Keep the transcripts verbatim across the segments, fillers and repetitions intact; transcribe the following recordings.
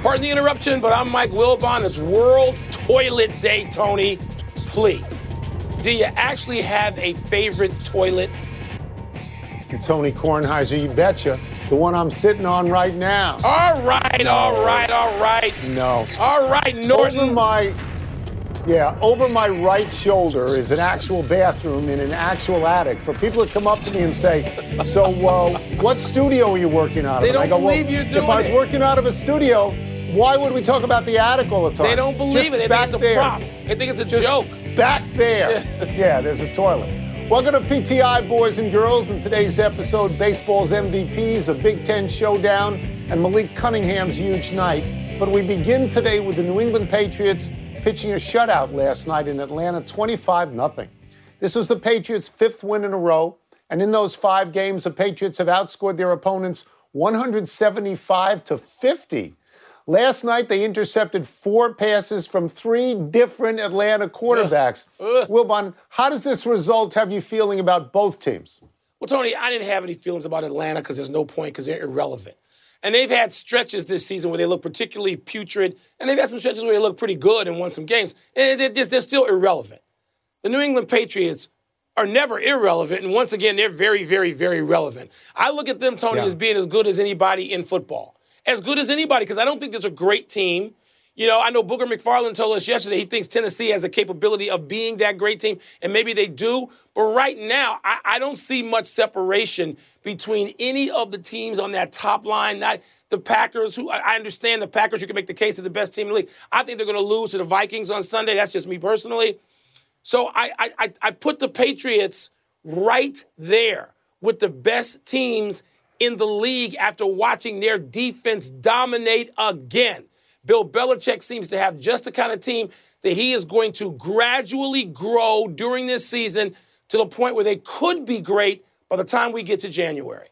Pardon the interruption, but I'm Mike Wilbon. It's World Toilet Day, Tony. Please, do you actually have a favorite toilet? And Tony Kornheiser, you betcha. The one I'm sitting on right now. All right, no. all right, all right. No. All right, Norton. Over my, yeah, over my right shoulder is an actual bathroom in an actual attic. For people that come up to me and say, so uh, what studio are you working out of? They don't and I go, believe well, you're doing if I was it. working out of a studio, why would we talk about the attic all the time? They don't believe Just it. They back think it's a there. prop. They think it's a Just joke. Back there. Yeah, there's a toilet. Welcome to P T I, boys and girls. In today's episode, baseball's M V Ps, a Big Ten showdown, and Malik Cunningham's huge night. But we begin today with the New England Patriots pitching a shutout last night in Atlanta, twenty-five nothing. This was the Patriots' fifth win in a row, and in those five games, the Patriots have outscored their opponents one seventy-five to fifty. Last night, they intercepted four passes from three different Atlanta quarterbacks. Ugh. Ugh. Wilbon, how does this result have you feeling about both teams? Well, Tony, I didn't have any feelings about Atlanta because there's no point because they're irrelevant. And they've had stretches this season where they look particularly putrid, and they've had some stretches where they look pretty good and won some games. And they're, they're still irrelevant. The New England Patriots are never irrelevant, and once again, they're very, very, very relevant. I look at them, Tony, yeah. as being as good as anybody in football. As good as anybody, because I don't think there's a great team. You know, I know Booger McFarland told us yesterday he thinks Tennessee has a capability of being that great team, and maybe they do. But right now, I, I don't see much separation between any of the teams on that top line. Not the Packers, who I understand the Packers, you can make the case of the best team in the league. I think they're going to lose to the Vikings on Sunday. That's just me personally. So I, I, I put the Patriots right there with the best teams in the league after watching their defense dominate again. Bill Belichick seems to have just the kind of team that he is going to gradually grow during this season to the point where they could be great by the time we get to January.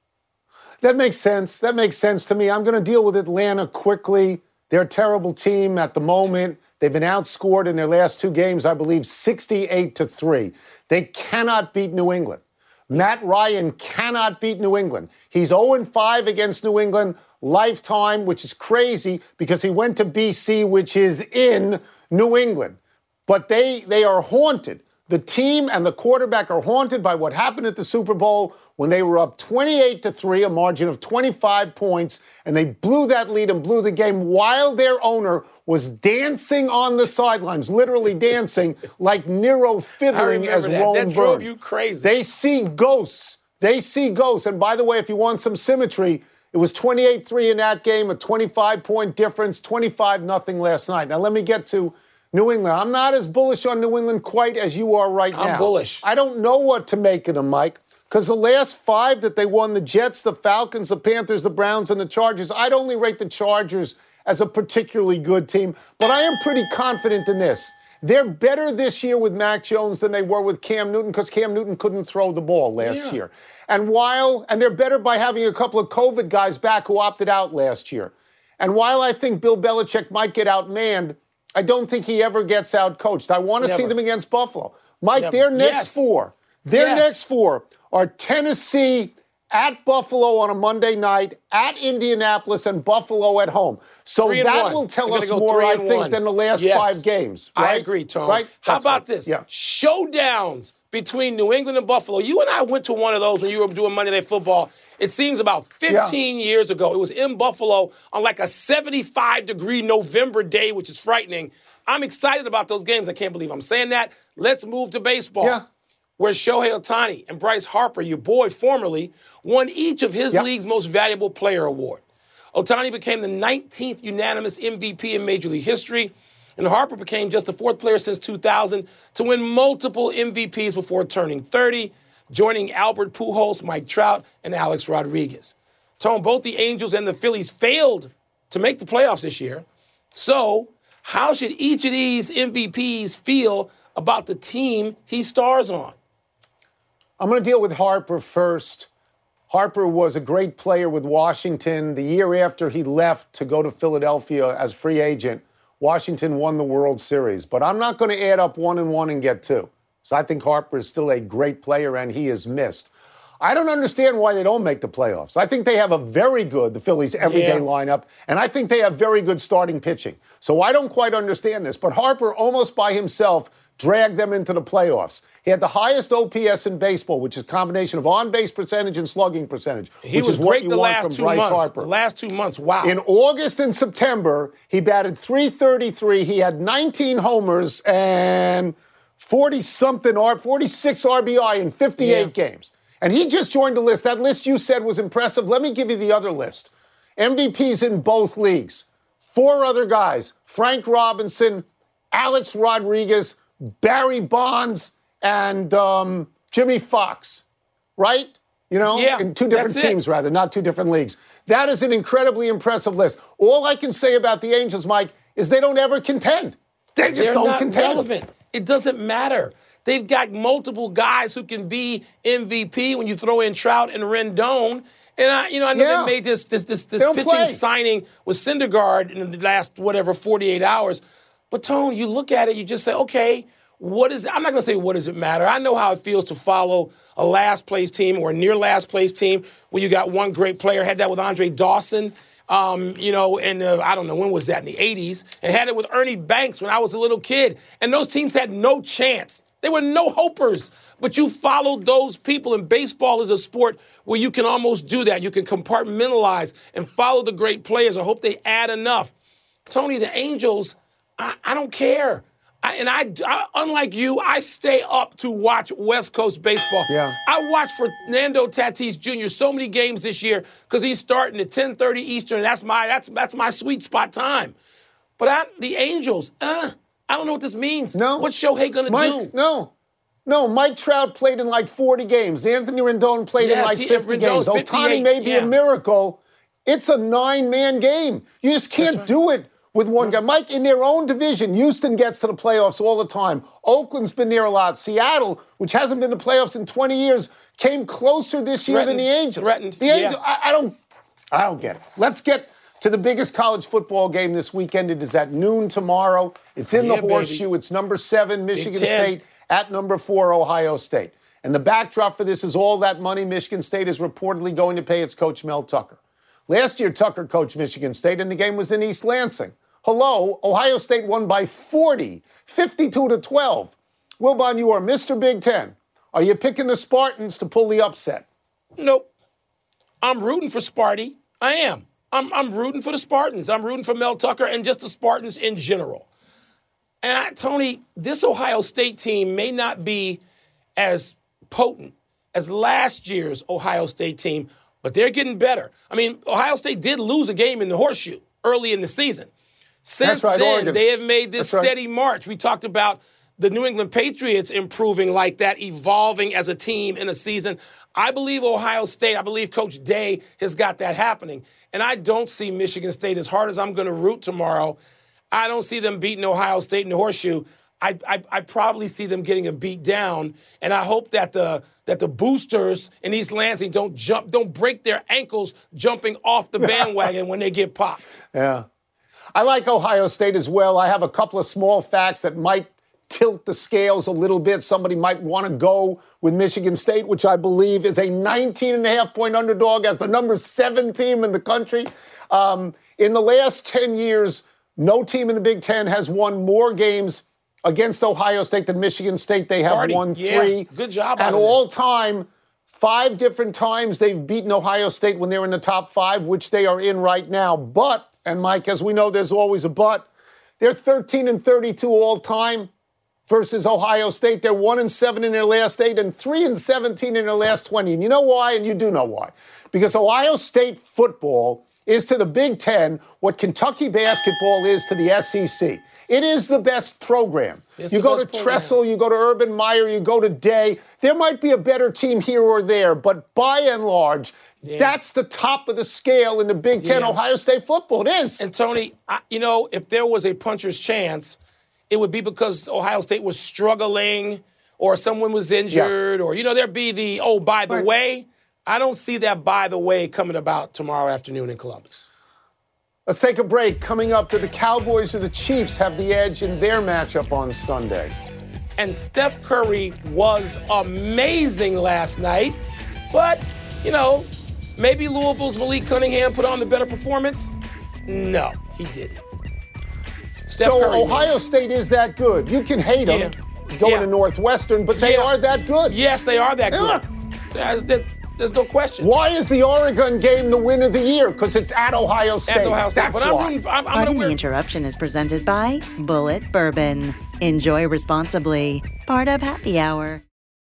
That makes sense. That makes sense to me. I'm going to deal with Atlanta quickly. They're a terrible team at the moment. They've been outscored in their last two games, I believe, sixty-eight to three. They cannot beat New England. Matt Ryan cannot beat New England. He's oh and five against New England lifetime, which is crazy because he went to B C, which is in New England. But they, they are haunted. The team and the quarterback are haunted by what happened at the Super Bowl when they were up twenty-eight to three, a margin of twenty-five points, and they blew that lead and blew the game while their owner was dancing on the sidelines, literally dancing like Nero fiddling as that. Rome That burned. drove you crazy. They see ghosts. They see ghosts. And by the way, if you want some symmetry, it was twenty-eight three in that game, a twenty-five point difference, twenty-five nothing last night. Now, let me get to New England. I'm not as bullish on New England quite as you are right I'm now. I'm bullish. I don't know what to make of them, Mike, because the last five that they won, the Jets, the Falcons, the Panthers, the Browns, and the Chargers, I'd only rate the Chargers as a particularly good team. But I am pretty confident in this. They're better this year with Mac Jones than they were with Cam Newton because Cam Newton couldn't throw the ball last yeah. year. And while, and they're better by having a couple of COVID guys back who opted out last year. And while I think Bill Belichick might get outmanned, I don't think he ever gets outcoached. I want to see them against Buffalo. Mike, Never. their next yes. four, their yes. next four are Tennessee, at Buffalo on a Monday night, at Indianapolis, and Buffalo at home. So that one. will tell us go more, I think, one. than the last yes. five games. Right? I agree, Tom. Right? How That's about right. this? Yeah. Showdowns between New England and Buffalo. You and I went to one of those when you were doing Monday Night Football. It seems about fifteen yeah. years ago. It was in Buffalo on like a seventy-five degree November day, which is frightening. I'm excited about those games. I can't believe I'm saying that. Let's move to baseball. Yeah. Where Shohei Ohtani and Bryce Harper, your boy formerly, won each of his yep. league's most valuable player award. Ohtani became the nineteenth unanimous M V P in Major League history, and Harper became just the fourth player since two thousand to win multiple M V Ps before turning thirty, joining Albert Pujols, Mike Trout, and Alex Rodriguez. Tom, both the Angels and the Phillies failed to make the playoffs this year. So how should each of these M V Ps feel about the team he stars on? I'm going to deal with Harper first. Harper was a great player with Washington. The year after he left to go to Philadelphia as free agent, Washington won the World Series. But I'm not going to add up one and one and get two. So I think Harper is still a great player, and he is missed. I don't understand why they don't make the playoffs. I think they have a very good, the Phillies, everyday Yeah. lineup, and I think they have very good starting pitching. So I don't quite understand this, but Harper almost by himself dragged them into the playoffs. He had the highest O P S in baseball, which is a combination of on-base percentage and slugging percentage, He which was is what great you the want last from two Bryce months. Harper. The last two months, wow. In August and September, he batted three thirty-three. He had nineteen homers and forty-something, forty-six R B I in fifty-eight Yeah. games. And he just joined the list. That list you said was impressive. Let me give you the other list. M V Ps in both leagues. Four other guys. Frank Robinson, Alex Rodriguez, Barry Bonds, and um, Jimmy Fox. Right? You know? Yeah, in two different that's it. teams, rather, not two different leagues. That is an incredibly impressive list. All I can say about the Angels, Mike, is they don't ever contend. They just They're don't not contend. relevant. It doesn't matter. They've got multiple guys who can be M V P when you throw in Trout and Rendon. And I, you know, I know Yeah. they made this this this, this They don't pitching play. signing with Syndergaard in the last whatever forty-eight hours. But Tone, you look at it, you just say, okay, what is? I'm not going to say what does it matter. I know how it feels to follow a last place team or a near last place team where you got one great player. Had that with Andre Dawson. Um, you know, and uh, I don't know, when was that, in the eighties? And had it with Ernie Banks when I was a little kid. And those teams had no chance. They were no hopers. But you followed those people. And baseball is a sport where you can almost do that. You can compartmentalize and follow the great players. I hope they add enough. Tony, the Angels, I, I don't care. I, and I, I, unlike you, I stay up to watch West Coast baseball. Yeah. I watched Fernando Tatis Junior so many games this year because he's starting at ten thirty Eastern. And that's my that's that's my sweet spot time. But I, the Angels, uh, I don't know what this means. No. What's Shohei gonna Mike, do? no. No, Mike Trout played in like forty games. Anthony Rendon played in Yes, like he- fifty Rendon's games. Ohtani fifty-eight, may be yeah. a miracle. It's a nine-man game. You just can't right. do it with one guy. Mike, in their own division, Houston gets to the playoffs all the time. Oakland's been there a lot. Seattle, which hasn't been to the playoffs in twenty years, came closer this year than Threatened. the Angels. Threatened, The yeah. Angels, I, I don't, I don't get it. Let's get to the biggest college football game this weekend. It is at noon tomorrow. It's in Yeah, the baby. Horseshoe. It's number seven, Michigan Ten. State, at number four, Ohio State. And the backdrop for this is all that money Michigan State is reportedly going to pay its coach, Mel Tucker. Last year, Tucker coached Michigan State, and the game was in East Lansing. Hello, Ohio State won by forty, fifty-two to twelve. Wilbon, you are Mister Big Ten. Are you picking the Spartans to pull the upset? Nope. I'm rooting for Sparty. I am. I'm, I'm rooting for the Spartans. I'm rooting for Mel Tucker and just the Spartans in general. And I, Tony, this Ohio State team may not be as potent as last year's Ohio State team, but they're getting better. I mean, Ohio State did lose a game in the Horseshoe early in the season. Since That's right, then, Oregon. they have made this That's right. steady march. We talked about the New England Patriots improving like that, evolving as a team in a season. I believe Ohio State, I believe Coach Day has got that happening. And I don't see Michigan State, as hard as I'm going to root tomorrow, I don't see them beating Ohio State in the Horseshoe. I, I, I probably see them getting a beat down, and I hope that the that the boosters in East Lansing don't jump, don't break their ankles jumping off the bandwagon when they get popped. Yeah. I like Ohio State as well. I have a couple of small facts that might tilt the scales a little bit. Somebody might want to go with Michigan State, which I believe is a nineteen and a half point underdog as the number seven team in the country. Um, in the last ten years, no team in the Big Ten has won more games against Ohio State than Michigan State. They Sparty, have won yeah, three. good job And out of them. all time, five different times they've beaten Ohio State when they're in the top five, which they are in right now. But, and Mike, as we know, there's always a but, they're thirteen and thirty-two all time versus Ohio State. They're one and seven in their last eight and three and seventeen in their last twenty. And you know why? And you do know why. Because Ohio State football is to the Big Ten what Kentucky basketball is to the S E C. It is the best program. It's you the go best to program. Tressel, you go to Urban Meyer, you go to Day. There might be a better team here or there, but by and large, Yeah. that's the top of the scale in the Big Ten. Yeah. Ohio State football. It is. And Tony, I, you know, if there was a puncher's chance, it would be because Ohio State was struggling or someone was injured or, you know, there'd be the, oh, by the Right. way. I don't see that by the way coming about tomorrow afternoon in Columbus. Let's take a break. Coming up, do the Cowboys or the Chiefs have the edge in their matchup on Sunday? And Steph Curry was amazing last night. But, you know, maybe Louisville's Malik Cunningham put on the better performance. No, he didn't. Steph so Curry, Ohio man. State is that good. You can hate them Yeah. going Yeah. to Northwestern, but they Yeah. are that good. Yes, they are that Yeah. good. There- there- There's no question. Why is the Oregon game the win of the year? Because it's at Ohio State. At Ohio State. That's But I'm why. rooting for, I'm, I'm Pardon gonna the wear- Interruption is presented by Bullet Bourbon. Enjoy responsibly. Part of Happy Hour.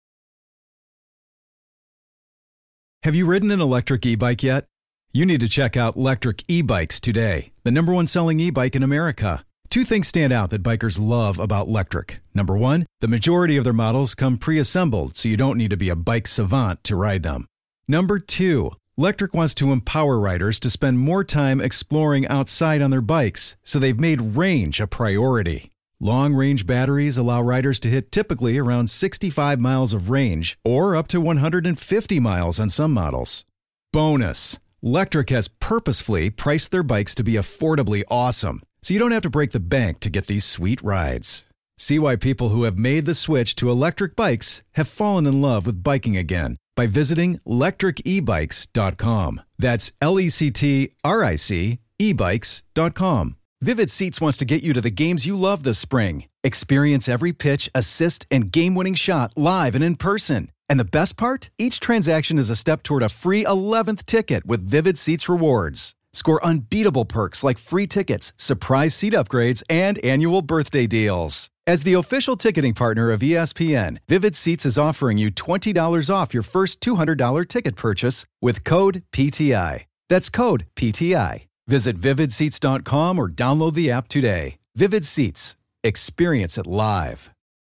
Have you ridden an electric e-bike yet? You need to check out Lectric E-Bikes today, the number one selling e-bike in America. Two things stand out that bikers love about Lectric. Number one, the majority of their models come pre-assembled, so you don't need to be a bike savant to ride them. Number two, Lectric wants to empower riders to spend more time exploring outside on their bikes, so they've made range a priority. Long-range batteries allow riders to hit typically around sixty-five miles of range, or up to one hundred fifty miles on some models. Bonus, Lectric has purposefully priced their bikes to be affordably awesome, so you don't have to break the bank to get these sweet rides. See why people who have made the switch to electric bikes have fallen in love with biking again by visiting lectric e bikes dot com. That's L E C T R I C e bikes dot com. Vivid Seats wants to get you to the games you love this spring. Experience every pitch, assist, and game-winning shot live and in person. And the best part? Each transaction is a step toward a free eleventh ticket with Vivid Seats rewards. Score unbeatable perks like free tickets, surprise seat upgrades, and annual birthday deals. As the official ticketing partner of E S P N, Vivid Seats is offering you twenty dollars off your first two hundred dollars ticket purchase with code P T I. That's code P T I. Visit vivid seats dot com or download the app today. Vivid Seats. Experience it live.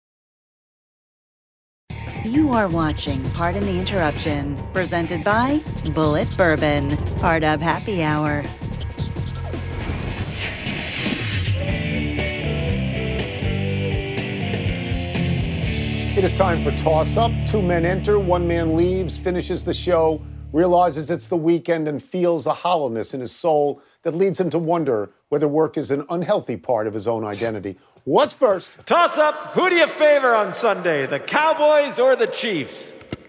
You are watching Pardon the Interruption, presented by Bullet Bourbon, part of Happy Hour. It is time for Toss Up. Two men enter, one man leaves, finishes the show, realizes it's the weekend, and feels a hollowness in his soul that leads him to wonder whether work is an unhealthy part of his own identity. What's first? Toss up. Who do you favor on Sunday, the Cowboys or the Chiefs?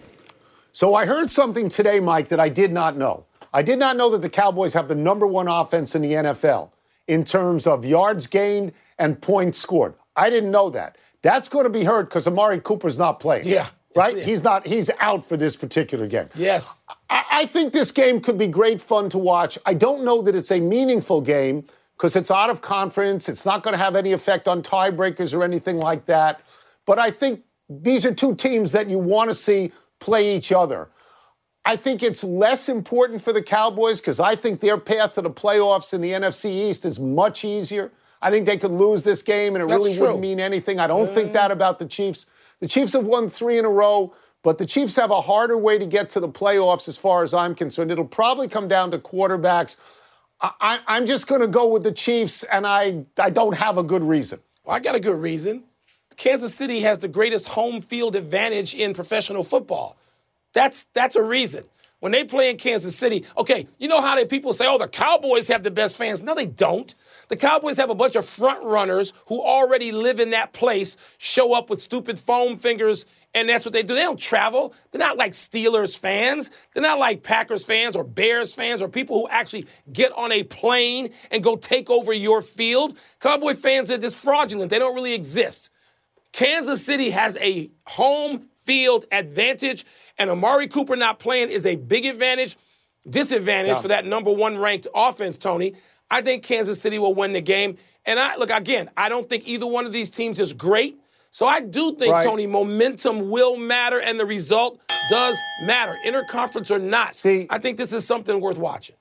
So I heard something today, Mike, that I did not know. I did not know that the Cowboys have the number one offense in the N F L in terms of yards gained and points scored. I didn't know that. That's going to be heard because Amari Cooper's not playing. Yeah. Right? Yeah. He's not. He's out for this particular game. Yes. I, I think this game could be great fun to watch. I don't know that it's a meaningful game because it's out of conference. It's not going to have any effect on tiebreakers or anything like that. But I think these are two teams that you want to see play each other. I think it's less important for the Cowboys because I think their path to the playoffs in the N F C East is much easier. I think they could lose this game and it That's really true. wouldn't mean anything. I don't think that about the Chiefs. The Chiefs have won three in a row, but the Chiefs have a harder way to get to the playoffs as far as I'm concerned. It'll probably come down to quarterbacks. I, I'm just going to go with the Chiefs, and I, I don't have a good reason. Well, I got a good reason. Kansas City has the greatest home field advantage in professional football. That's that's a reason. When they play in Kansas City, okay, you know how they people say, oh, the Cowboys have the best fans. No, they don't. The Cowboys have a bunch of front runners who already live in that place, show up with stupid foam fingers, and that's what they do. They don't travel. They're not like Steelers fans. They're not like Packers fans or Bears fans or people who actually get on a plane and go take over your field. Cowboy fans are just fraudulent. They don't really exist. Kansas City has a home field advantage, and Amari Cooper not playing is a big advantage, disadvantage Yeah. for that number one ranked offense, Tony. I think Kansas City will win the game. And I look, again, I don't think either one of these teams is great. So I do think, Right. Tony, momentum will matter and the result does matter. Interconference or not. See- I think this is something worth watching.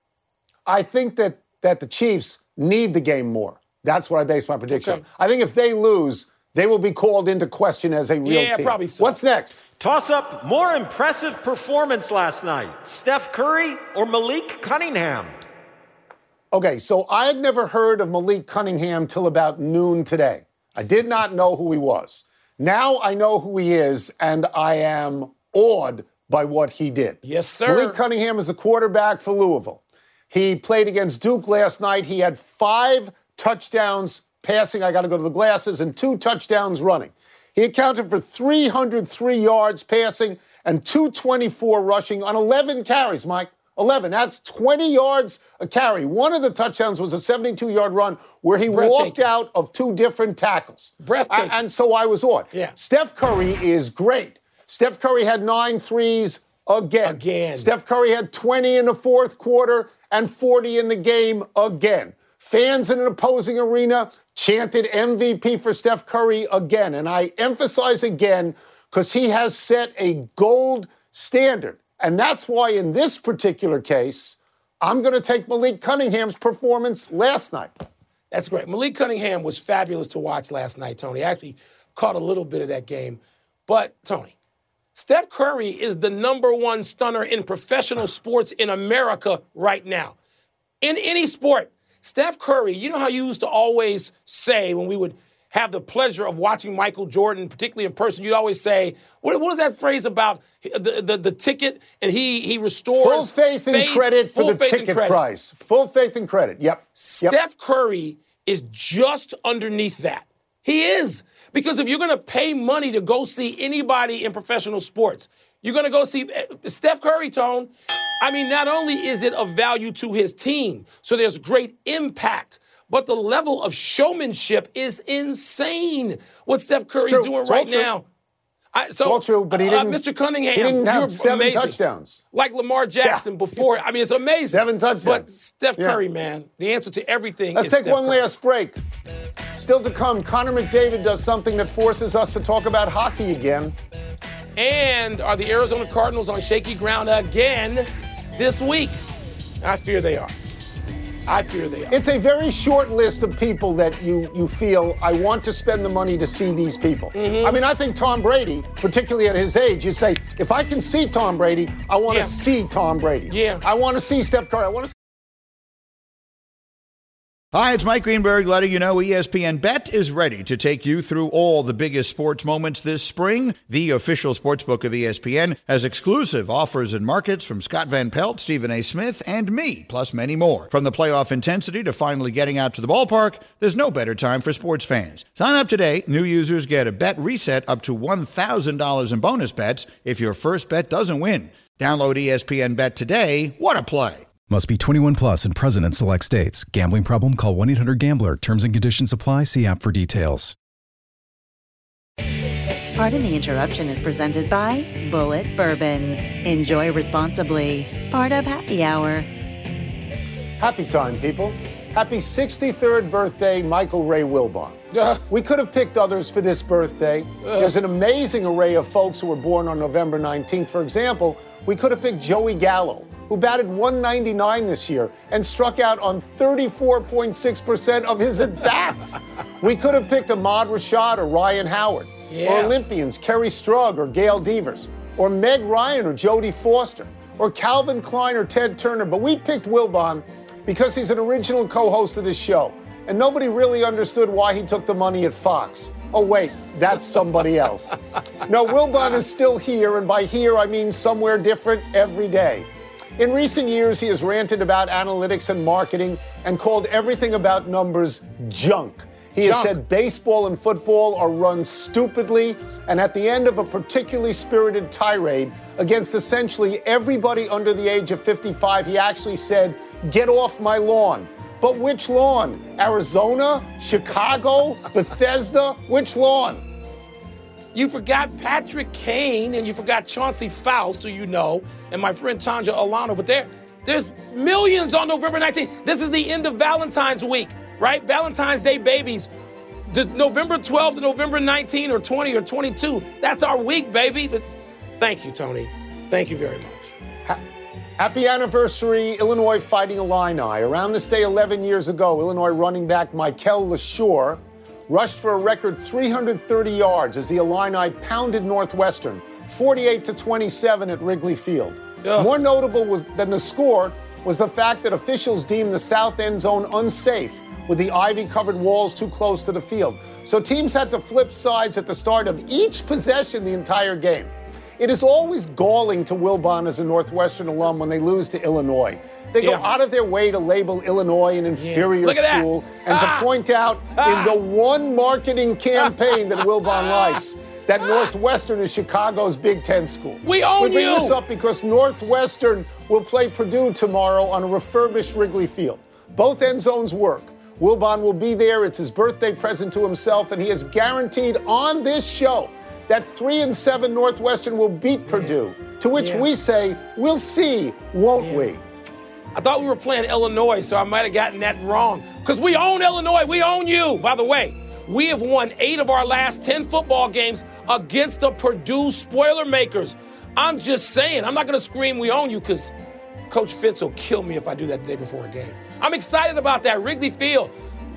I think that, that the Chiefs need the game more. That's what I base my prediction Okay. on. I think if they lose, they will be called into question as a real Yeah, team. probably so. What's next? Toss up. More impressive performance last night, Steph Curry or Malik Cunningham? Okay, so I had never heard of Malik Cunningham till about noon today. I did not know who he was. Now I know who he is, and I am awed by what he did. Yes, sir. Malik Cunningham is the quarterback for Louisville. He played against Duke last night. He had five touchdowns passing. I got to go to the glasses, and two touchdowns running. He accounted for three hundred three yards passing and two twenty-four rushing on eleven carries, Mike. eleven. That's twenty yards a carry. One of the touchdowns was a seventy-two-yard run where he walked out of two different tackles. Breathtaking. And so I was on. Yeah. Steph Curry is great. Steph Curry had nine threes again. Again. Steph Curry had twenty in the fourth quarter and forty in the game again. Fans in an opposing arena chanted M V P for Steph Curry again. And I emphasize again because he has set a gold standard. And that's why in this particular case, I'm going to take Malik Cunningham's performance last night. That's great. Malik Cunningham was fabulous to watch last night, Tony. I actually caught a little bit of that game. But, Tony, Steph Curry is the number one stunner in professional sports in America right now. In any sport, Steph Curry, you know how you used to always say when we would have the pleasure of watching Michael Jordan, particularly in person, you'd always say, what, what was that phrase about the, the, the ticket? And he he restores full faith and faith, credit for the faith ticket price. Full faith and credit. Yep. Steph yep. Curry is just underneath that. He is. Because if you're going to pay money to go see anybody in professional sports, you're going to go see Steph Curry, Tone. I mean, not only is it of value to his team, so there's great impact, but the level of showmanship is insane. What Steph Curry's doing it's right true. now. I, so, it's all true, but he didn't. Uh, Mister Cunningham, he didn't have you're seven amazing. touchdowns. Like Lamar Jackson yeah. before. I mean, it's amazing. Seven touchdowns. But Steph yeah. Curry, man, the answer to everything Let's is take Steph one Curry. last break. Still to come, Connor McDavid does something that forces us to talk about hockey again. And are the Arizona Cardinals on shaky ground again this week? I fear they are. I fear they are. It's a very short list of people that you, you feel, I want to spend the money to see these people. Mm-hmm. I mean, I think Tom Brady, particularly at his age, you say, if I can see Tom Brady, I want to yeah. see Tom Brady. Yeah. I want to see Steph Curry. I want to. Hi, it's Mike Greenberg letting you know E S P N Bet is ready to take you through all the biggest sports moments this spring. The official sportsbook of E S P N has exclusive offers and markets from Scott Van Pelt, Stephen A. Smith, and me, plus many more. From the playoff intensity to finally getting out to the ballpark, there's no better time for sports fans. Sign up today. New users get a bet reset up to one thousand dollars in bonus bets if your first bet doesn't win. Download E S P N Bet today. What a play. Must be twenty-one plus and present in select states. Gambling problem? Call one eight hundred gambler. Terms and conditions apply. See app for details. Pardon the Interruption is presented by Bullet Bourbon. Enjoy responsibly. Part of Happy Hour. Happy time, people. Happy sixty-third birthday, Michael Ray Wilbon. Uh, we could have picked others for this birthday. Uh, There's an amazing array of folks who were born on November nineteenth. For example, we could have picked Joey Gallo, who batted one ninety-nine this year and struck out on thirty-four point six percent of his at-bats. We could have picked Ahmad Rashad or Ryan Howard, yeah. or Olympians Kerry Strug or Gail Devers, or Meg Ryan or Jodie Foster, or Calvin Klein or Ted Turner. But we picked Wilbon because he's an original co-host of this show, and nobody really understood why he took the money at Fox. Oh, wait, that's somebody else. No, Wilbon is still here, and by here I mean somewhere different every day. In recent years, he has ranted about analytics and marketing and called everything about numbers junk. He junk. has said baseball and football are run stupidly, and at the end of a particularly spirited tirade against essentially everybody under the age of fifty-five, he actually said, "Get off my lawn." But which lawn? Arizona? Chicago? Bethesda? Which lawn? You forgot Patrick Kane, and you forgot Chauncey Faust, who you know, and my friend Tanja Alano. But there, there's millions on November nineteenth. This is the end of Valentine's week, right? Valentine's Day babies. The November twelfth to November nineteenth or twenty or twenty-two. That's our week, baby. But thank you, Tony. Thank you very much. Ha- Happy anniversary, Illinois Fighting Illini. Around this day eleven years ago, Illinois running back Michael LaSure rushed for a record three hundred thirty yards as the Illini pounded Northwestern forty-eight to twenty-seven at Wrigley Field. Ugh. More notable was than the score was the fact that officials deemed the south end zone unsafe with the ivy-covered walls too close to the field. So teams had to flip sides at the start of each possession the entire game. It is always galling to Wilbon as a Northwestern alum when they lose to Illinois. They go yeah. out of their way to label Illinois an inferior yeah. school that. and ah. to point out ah. in the one marketing campaign that Wilbon likes that Northwestern is Chicago's Big Ten school. We own we bring you. this up because Northwestern will play Purdue tomorrow on a refurbished Wrigley Field. Both end zones work. Wilbon will be there. It's his birthday present to himself, and he is guaranteed on this show that three and seven Northwestern will beat yeah. Purdue. To which yeah. we say, we'll see, won't yeah. we? I thought we were playing Illinois, so I might have gotten that wrong. Because we own Illinois. We own you. By the way, we have won eight of our last ten football games against the Purdue Spoilermakers. I'm just saying, I'm not going to scream we own you because Coach Fitz will kill me if I do that the day before a game. I'm excited about that. Wrigley Field.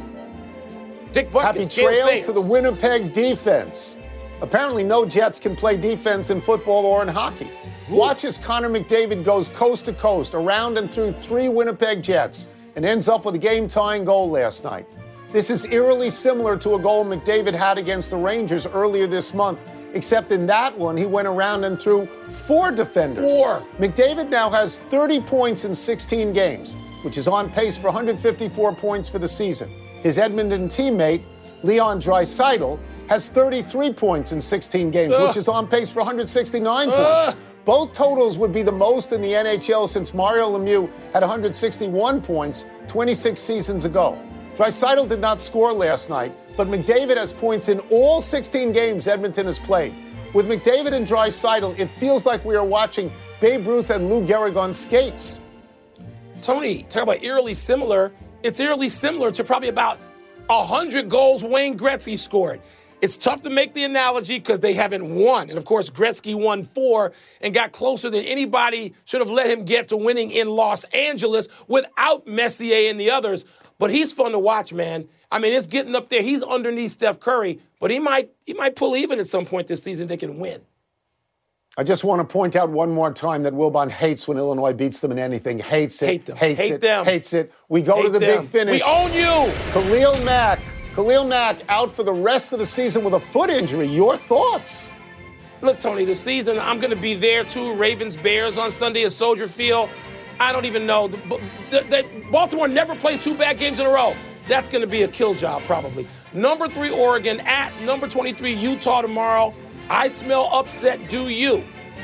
Dick Butkus, Happy trails to the Winnipeg defense. Apparently no Jets can play defense in football or in hockey. Ooh. Watch as Connor McDavid goes coast to coast, around and through three Winnipeg Jets, and ends up with a game-tying goal last night. This is eerily similar to a goal McDavid had against the Rangers earlier this month, except in that one, he went around and threw four defenders. Four. McDavid now has thirty points in sixteen games, which is on pace for one hundred fifty-four points for the season. His Edmonton teammate, Leon Draisaitl, has thirty-three points in sixteen games, Ugh. which is on pace for one hundred sixty-nine Ugh. points. Both totals would be the most in the N H L since Mario Lemieux had one hundred sixty-one points twenty-six seasons ago. Draisaitl did not score last night, but McDavid has points in all sixteen games Edmonton has played. With McDavid and Draisaitl, it feels like we are watching Babe Ruth and Lou Gehrig on skates. Tony, talk about eerily similar. It's eerily similar to probably about one hundred goals Wayne Gretzky scored. It's tough to make the analogy because they haven't won. And, of course, Gretzky won four and got closer than anybody should have let him get to winning in Los Angeles without Messier and the others. But he's fun to watch, man. I mean, it's getting up there. He's underneath Steph Curry, but he might he might pull even at some point this season. They can win. I just want to point out one more time that Wilbon hates when Illinois beats them in anything. Hates it. Hate them. Hates Hate it. them. Hates it. We go Hate to the them. big finish. We own you. Khalil Mack. Khalil Mack out for the rest of the season with a foot injury. Your thoughts? Look, Tony, the season, I'm going to be there too. Ravens, Bears on Sunday at Soldier Field. I don't even know. The, the, the, Baltimore never plays two bad games in a row. That's going to be a kill job, probably. Number three, Oregon at number twenty-three, Utah tomorrow. I smell upset. Do you?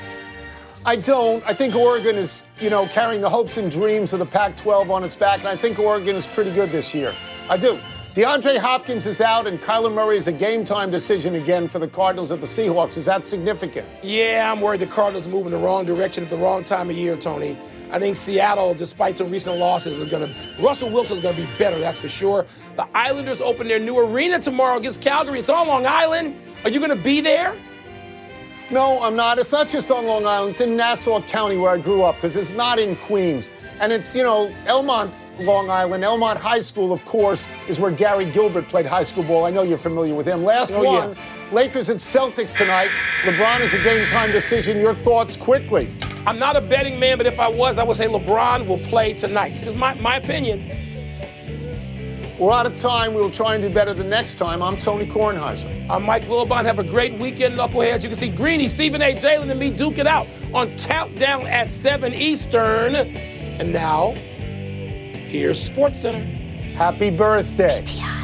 I don't. I think Oregon is, you know, carrying the hopes and dreams of the Pac twelve on its back, and I think Oregon is pretty good this year. I do. DeAndre Hopkins is out, and Kyler Murray is a game-time decision again for the Cardinals at the Seahawks. Is that significant? Yeah, I'm worried the Cardinals are moving the wrong direction at the wrong time of year, Tony. I think Seattle, despite some recent losses, is going to – Russell Wilson's going to be better, that's for sure. The Islanders open their new arena tomorrow against Calgary. It's on Long Island. Are you going to be there? No, I'm not. It's not just on Long Island. It's in Nassau County where I grew up because it's not in Queens. And it's, you know, Elmont, Long Island. Elmont High School, of course, is where Gary Gilbert played high school ball. I know you're familiar with him. Last oh, one, yeah. Lakers and Celtics tonight. LeBron is a game-time decision. Your thoughts quickly. I'm not a betting man, but if I was, I would say LeBron will play tonight. This is my, my opinion. We're out of time. We'll try and do better the next time. I'm Tony Kornheiser. I'm Mike Wilbon. Have a great weekend up ahead. You can see Greeny, Stephen A. Jalen, and me duke it out on Countdown at seven Eastern. And now, here's SportsCenter. Happy birthday. T I